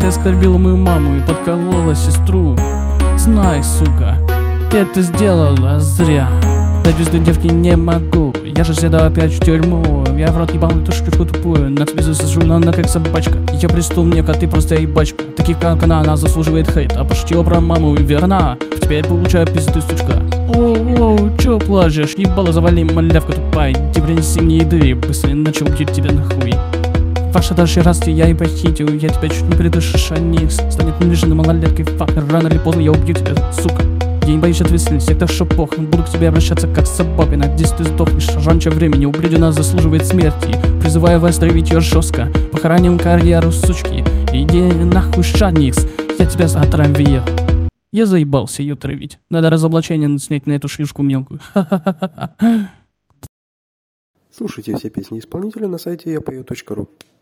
оскорбила мою маму и подколола сестру. Знай, сука, ты это сделала зря. Дать звезды девки не могу, я же седал опять в тюрьму. Я в рот ебал эту штучку тупую, на тебе засажу, она как собачка. Я преступник, а ты просто ебачка. Таких как она заслуживает хейт. А пошутила про маму и верна, теперь получаю пизды, сучка. Оу, чё плачешь, ебало завали, малявка тупая. Иди принеси мне еды, быстро иначе убьют тебя нахуй. Ваша дальше расти, я и похитил, я тебя чуть не придушишь, Аникс. Станет нежной малолеткой, факер, рано или поздно я убью тебя, сука. Я не боюсь ответственности, это шо похрен. Буду к тебе обращаться как с собакой. Надеюсь, ты сдохнешь раньше времени. Ублюдина заслуживает смерти. Призываю вас травить ее жестко. Похороним карьеру, сучки. Иди нахуй, Шаникс, я тебя отравил. Я заебался ее травить. Надо разоблачение снять на эту шишку мелкую. Слушайте все песни исполнителя на сайте yapeo.ru.